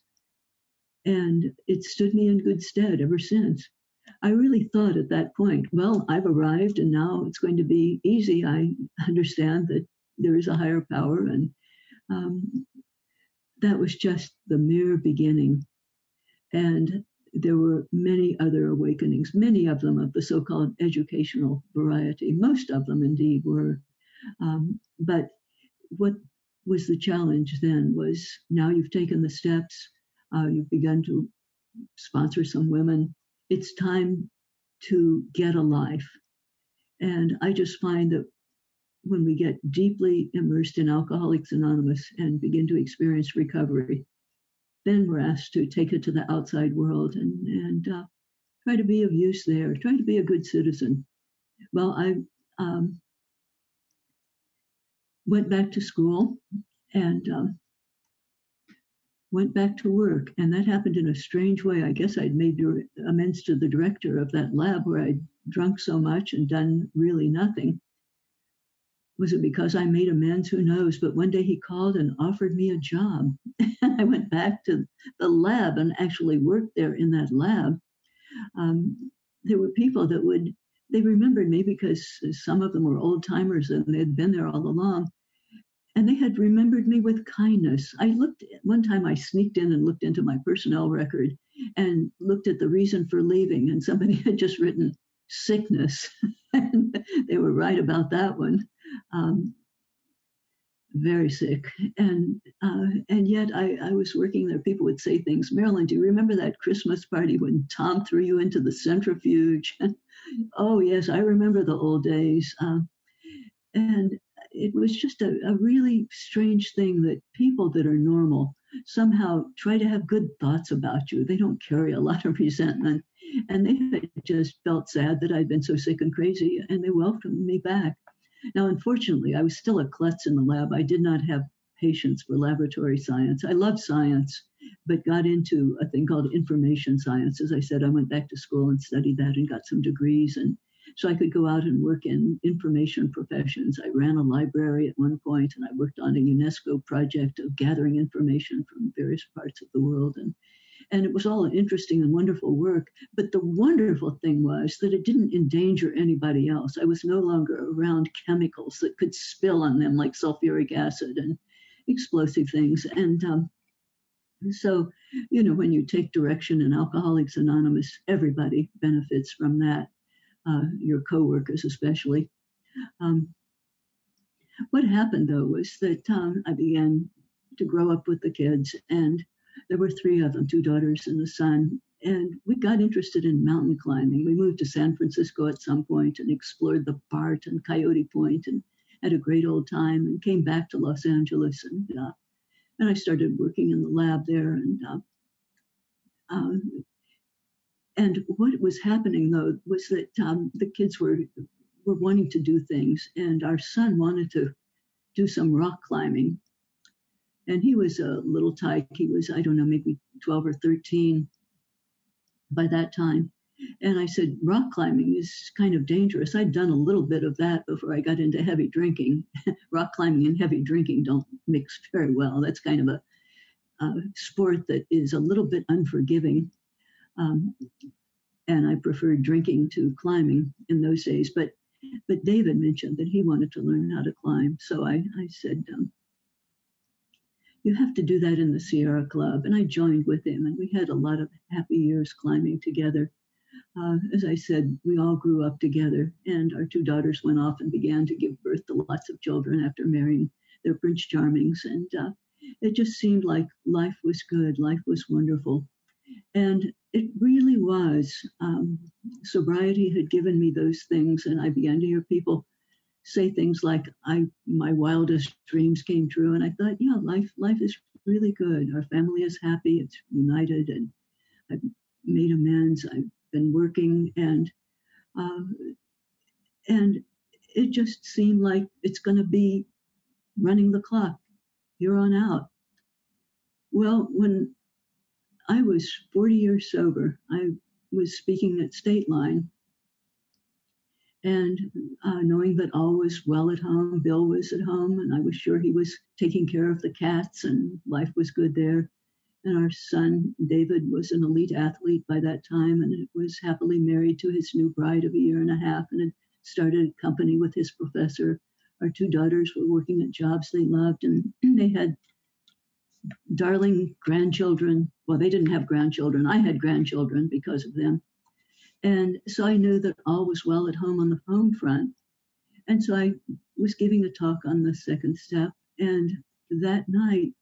And it stood me in good stead ever since. I really thought at that point, well, I've arrived and now it's going to be easy. I understand that there is a higher power, and um, that was just the mere beginning. And there were many other awakenings, many of them of the so-called educational variety. Most of them indeed were. Um, but what was the challenge then was, now you've taken the steps, uh, you've begun to sponsor some women. It's time to get a life. And I just find that when we get deeply immersed in Alcoholics Anonymous and begin to experience recovery, then we're asked to take it to the outside world and, and uh, try to be of use there, try to be a good citizen. Well, I um, went back to school and um, went back to work. And that happened in a strange way. I guess I'd made amends to the director of that lab where I'd drunk so much and done really nothing. Was it because I made amends? Who knows? But one day he called and offered me a job. And I went back to the lab and actually worked there in that lab. Um, there were people that would, they remembered me because some of them were old timers and they'd been there all along. And they had remembered me with kindness. I looked, one time I sneaked in and looked into my personnel record and looked at the reason for leaving. And somebody had just written, sickness. And they were right about that one. Um, very sick. And uh, and yet I, I was working there. People would say things. Marilyn, do you remember that Christmas party when Tom threw you into the centrifuge? Oh, yes, I remember the old days. Um, and it was just a, a really strange thing that people that are normal somehow try to have good thoughts about you. They don't carry a lot of resentment. And they had just felt sad that I'd been so sick and crazy, and they welcomed me back. Now, unfortunately, I was still a klutz in the lab. I did not have patience for laboratory science. I loved science, but got into a thing called information science. As I said, I went back to school and studied that and got some degrees. And so I could go out and work in information professions. I ran a library at one point, and I worked on a UNESCO project of gathering information from various parts of the world. And And it was all interesting and wonderful work. But the wonderful thing was that it didn't endanger anybody else. I was no longer around chemicals that could spill on them like sulfuric acid and explosive things. And um, so, you know, when you take direction in Alcoholics Anonymous, everybody benefits from that, uh, your coworkers especially. Um, what happened, though, was that um, I began to grow up with the kids, and there were three of them, two daughters and a son, and we got interested in mountain climbing. We moved to San Francisco at some point and explored the B A R T and Coyote Point and had a great old time, and came back to Los Angeles. And uh, and I started working in the lab there. And uh, um, and what was happening, though, was that um, the kids were were wanting to do things, and our son wanted to do some rock climbing. And he was a little tyke. He was, I don't know, maybe twelve or thirteen by that time. And I said, rock climbing is kind of dangerous. I'd done a little bit of that before I got into heavy drinking. Rock climbing and heavy drinking don't mix very well. That's kind of a, a sport that is a little bit unforgiving. Um, and I preferred drinking to climbing in those days. But but David mentioned that he wanted to learn how to climb. So I, I said, um, you have to do that in the Sierra Club. And I joined with him, and we had a lot of happy years climbing together. Uh, as I said, we all grew up together, and our two daughters went off and began to give birth to lots of children after marrying their Prince Charmings. And uh, it just seemed like life was good, life was wonderful. And it really was. Um, sobriety had given me those things, and I began to hear people say things like, "I my wildest dreams came true." And I thought, yeah, life life is really good. Our family is happy, it's united, and I've made amends. I've been working, and uh, and it just seemed like it's going to be running the clock here on out. Well, when I was forty years sober, I was speaking at State Line, and uh, knowing that all was well at home, Bill was at home, and I was sure he was taking care of the cats, and life was good there. And our son, David, was an elite athlete by that time, and was happily married to his new bride of a year and a half, and had started a company with his professor. Our two daughters were working at jobs they loved, and they had darling grandchildren. Well, they didn't have grandchildren. I had grandchildren because of them. And so I knew that all was well at home on the home front. And so I was giving a talk on the second step. And that night,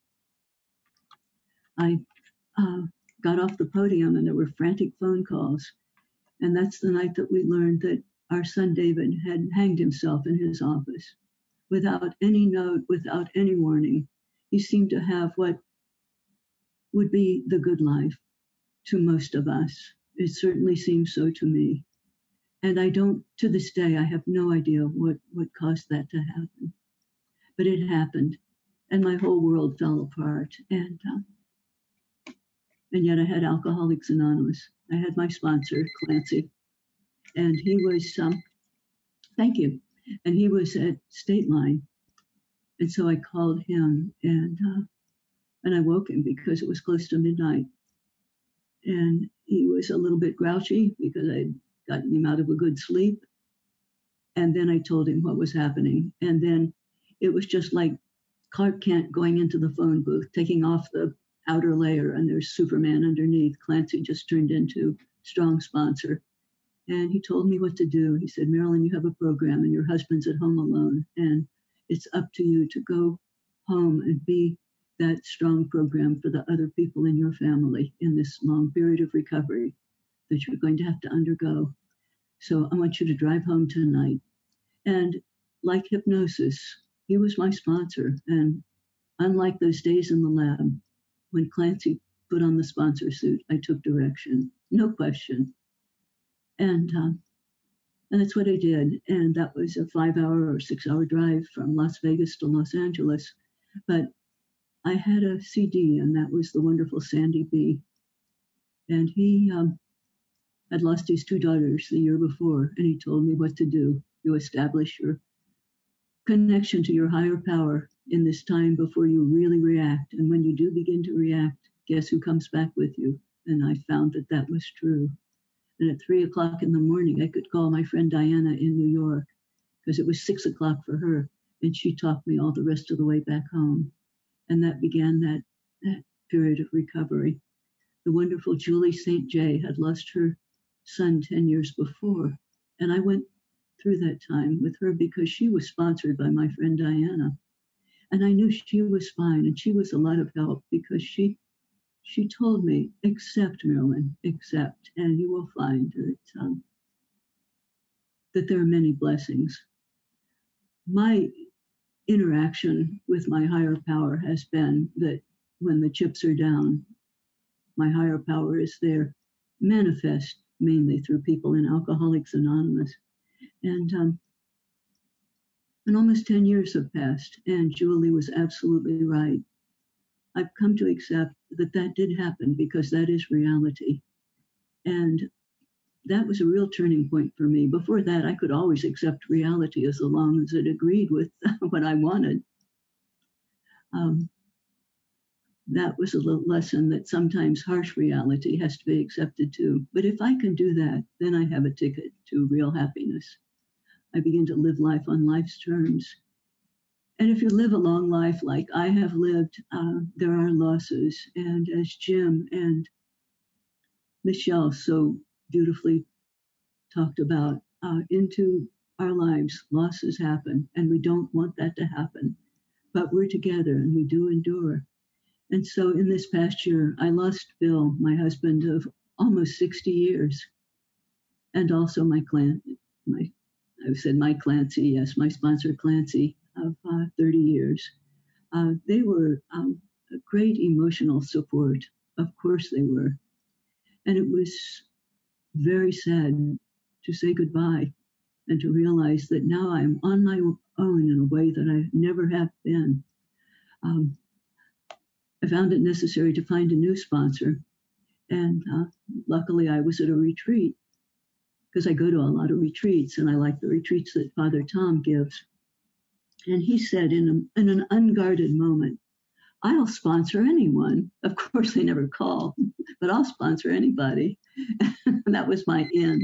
I uh, got off the podium, and there were frantic phone calls. And that's the night that we learned that our son David had hanged himself in his office without any note, without any warning. He seemed to have what would be the good life to most of us. It certainly seems so to me. And I don't, to this day, I have no idea what, what caused that to happen. But it happened, and my whole world fell apart. And um, and yet I had Alcoholics Anonymous. I had my sponsor, Clancy, and he was, um, thank you, and he was at State Line. And so I called him, and uh, and I woke him because it was close to midnight. And he was a little bit grouchy because I'd gotten him out of a good sleep. And then I told him what was happening. And then it was just like Clark Kent going into the phone booth, taking off the outer layer, and there's Superman underneath. Clancy just turned into strong sponsor. And he told me what to do. He said, Marilyn, you have a program and your husband's at home alone. And it's up to you to go home and be that strong program for the other people in your family in this long period of recovery that you're going to have to undergo. So I want you to drive home tonight. And like hypnosis, he was my sponsor. And unlike those days in the lab, when Clancy put on the sponsor suit, I took direction, no question. And um, and that's what I did. And that was a five-hour or six-hour drive from Las Vegas to Los Angeles. But I had a C D, and that was the wonderful Sandy B. And he um, had lost his two daughters the year before, and he told me what to do. You establish your connection to your higher power in this time before you really react. And when you do begin to react, guess who comes back with you? And I found that that was true. And at three o'clock in the morning, I could call my friend Diana in New York because it was six o'clock for her. And she talked me all the rest of the way back home. And that began that, that period of recovery. The wonderful Julie Saint J had lost her son ten years before. And I went through that time with her because she was sponsored by my friend Diana. And I knew she was fine and she was a lot of help because she She told me, accept, Marilyn, accept, and you will find that, um, that there are many blessings. My interaction with my higher power has been that when the chips are down, my higher power is there, manifest mainly through people in Alcoholics Anonymous. And, um, and almost ten years have passed, and Julie was absolutely right. I've come to accept that that did happen because that is reality. And that was a real turning point for me. Before that, I could always accept reality as long as it agreed with what I wanted. Um, that was a little lesson that sometimes harsh reality has to be accepted too. But if I can do that, then I have a ticket to real happiness. I begin to live life on life's terms. And if you live a long life like I have lived, uh, there are losses. And as Jim and Michelle so beautifully talked about, uh, into our lives, losses happen. And we don't want that to happen. But we're together and we do endure. And so in this past year, I lost Bill, my husband of almost sixty years. And also my clan, my, I've said my Clancy, yes, my sponsor Clancy, of uh, thirty years. Uh, they were um, a great emotional support. Of course they were. And it was very sad to say goodbye and to realize that now I'm on my own in a way that I never have been. Um, I found it necessary to find a new sponsor. And uh, luckily I was at a retreat because I go to a lot of retreats and I like the retreats that Father Tom gives. And he said in, a, in an unguarded moment, I'll sponsor anyone. Of course, they never call, but I'll sponsor anybody. And that was my in.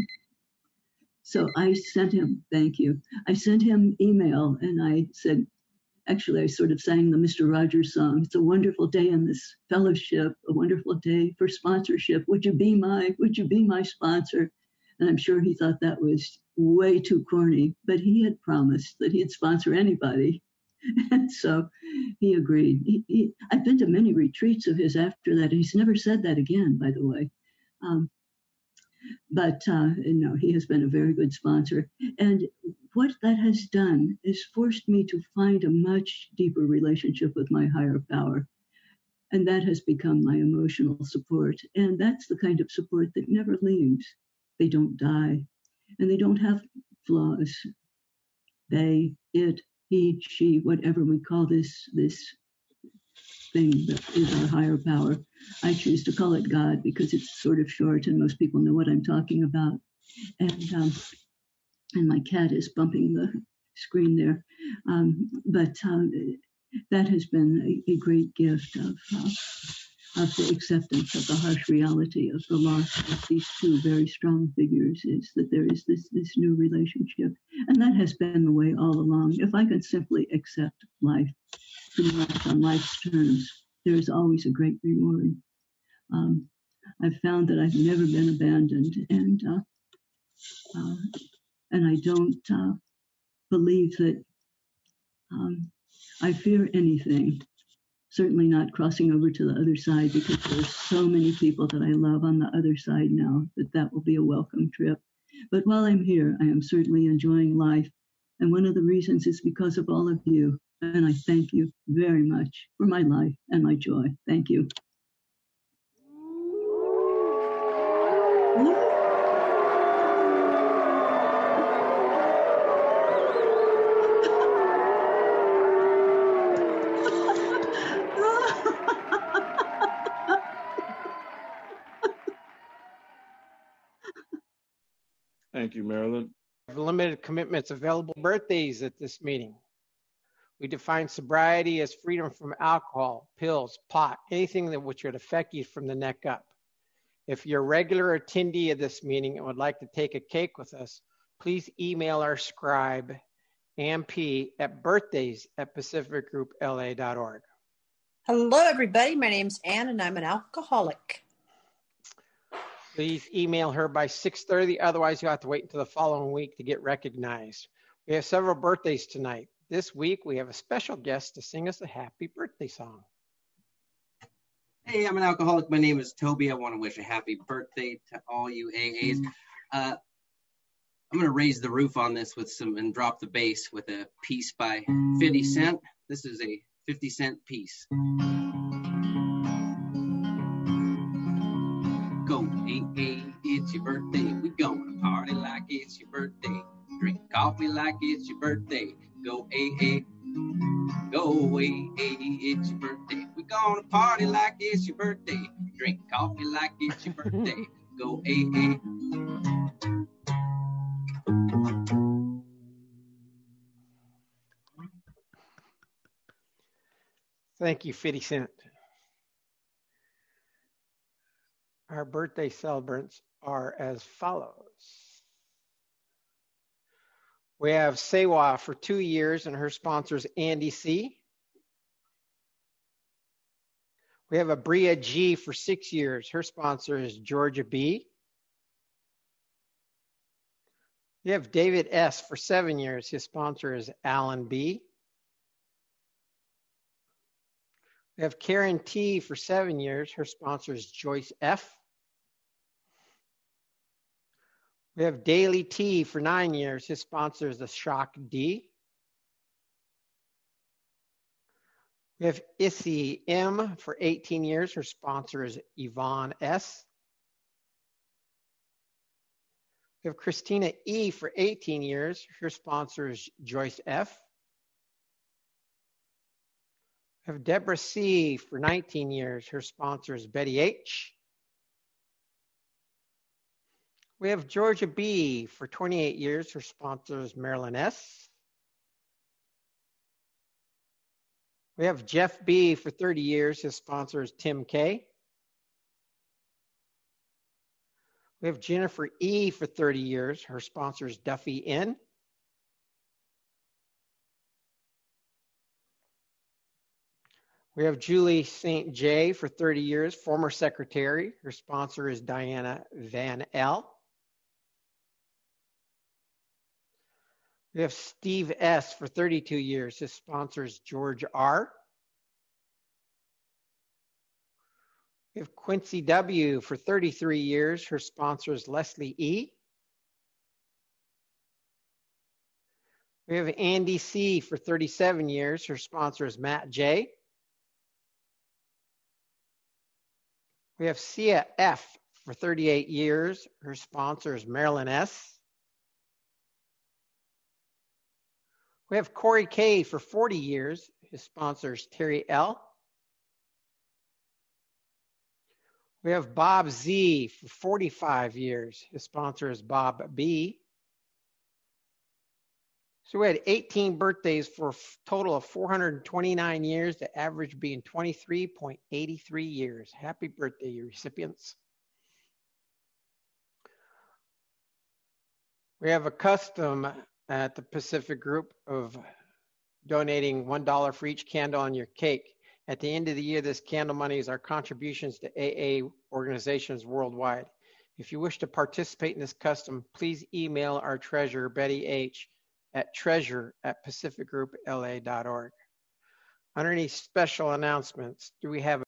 So I sent him, thank you. I sent him email and I said, actually, I sort of sang the Mister Rogers song. It's a wonderful day in this fellowship, a wonderful day for sponsorship. Would you be my, would you be my sponsor? And I'm sure he thought that was way too corny, but he had promised that he'd sponsor anybody. And so he agreed. He, he, I've been to many retreats of his after that. He's never said that again, by the way. Um, but, uh, no, he has been a very good sponsor. And what that has done is forced me to find a much deeper relationship with my higher power. And that has become my emotional support. And that's the kind of support that never leaves. They don't die. And they don't have flaws. They, it, he, she, whatever we call this, this thing that is our higher power. I choose to call it God because it's sort of short and most people know what I'm talking about. And um, and my cat is bumping the screen there. Um, but um, that has been a, a great gift of, uh, of the acceptance of the harsh reality of the loss of these two very strong figures, is that there is this, this new relationship. And that has been the way all along. If I can simply accept life, life on life's terms, there is always a great reward. Um, I've found that I've never been abandoned. And uh, uh, and I don't uh, believe that um, I fear anything. Certainly not crossing over to the other side, because there's so many people that I love on the other side now that that will be a welcome trip. But while I'm here, I am certainly enjoying life. And one of the reasons is because of all of you. And I thank you very much for my life and my joy. Thank you. Thank you, Marilyn. Limited commitments, available birthdays at this meeting. We define sobriety as freedom from alcohol, pills, pot, anything that which would affect you from the neck up. If you're a regular attendee of this meeting and would like to take a cake with us, please email our scribe, A M P, at birthdays at pacific group L A dot org. Hello, everybody. My name's Ann, and I'm an alcoholic. Please email her by six thirty. Otherwise, you'll have to wait until the following week to get recognized. We have several birthdays tonight. This week, we have a special guest to sing us a happy birthday song. Hey, I'm an alcoholic. My name is Toby. I want to wish a happy birthday to all you A As. Uh, I'm going to raise the roof on this with some and drop the bass with a piece by fifty cent. This is a fifty cent piece. Go A A, it's your birthday. We gonna party like it's your birthday. Drink coffee like it's your birthday. Go A A, go A A, it's your birthday. We gonna party like it's your birthday. Drink coffee like it's your birthday. Go A A. Thank you, fifty cent. Our birthday celebrants are as follows. We have Sewa for two years, and her sponsor is Andy C. We have Abria G for six years. Her sponsor is Georgia B. We have David S for seven years. His sponsor is Alan B. We have Karen T for seven years. Her sponsor is Joyce F. We have Daily T for nine years. His sponsor is the Shock D. We have Issy M for eighteen years. Her sponsor is Yvonne S. We have Christina E for eighteen years. Her sponsor is Joyce F. We have Deborah C for nineteen years. Her sponsor is Betty H. We have Georgia B for twenty-eight years. Her sponsor is Marilyn S. We have Jeff B for thirty years. His sponsor is Tim K. We have Jennifer E for thirty years. Her sponsor is Duffy N. We have Julie Saint J for thirty years, former secretary. Her sponsor is Diana Van L. We have Steve S for thirty-two years. His sponsor is George R. We have Quincy W for thirty-three years. Her sponsor is Leslie E. We have Andy C for thirty-seven years. Her sponsor is Matt J. We have Sia F for thirty-eight years. Her sponsor is Marilyn S. We have Corey K for forty years. His sponsor is Terry L. We have Bob Z for forty-five years. His sponsor is Bob B. So we had eighteen birthdays for a total of four hundred twenty-nine years, the average being twenty-three point eight three years. Happy birthday, recipients. We have a custom at the Pacific Group of donating one dollar for each candle on your cake. At the end of the year, this candle money is our contributions to A A organizations worldwide. If you wish to participate in this custom, please email our treasurer, Betty H., at treasure at pacific group l a dot org. Under any special announcements, do we have